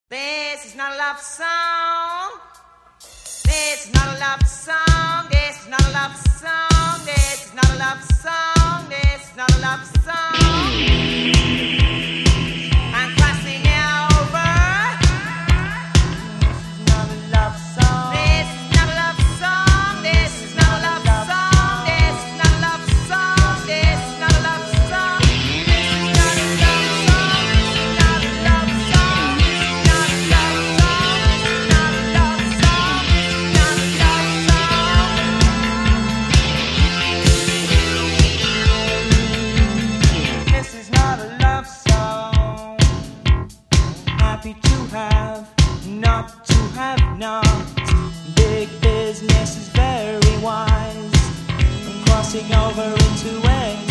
This is not a love song. This is not a love song. This is not a love song. This is not a love song. This is not a love song. I'm crossing over. Not a love song. This is not a love song. This is not a love song. This is not a love song. This is not a love song. This is not a love song. Not a love song. Not a love song. Not a love song. Not a love song. This is not a love song. Happy to have, not to have not. Big business is very wise. I'm crossing over into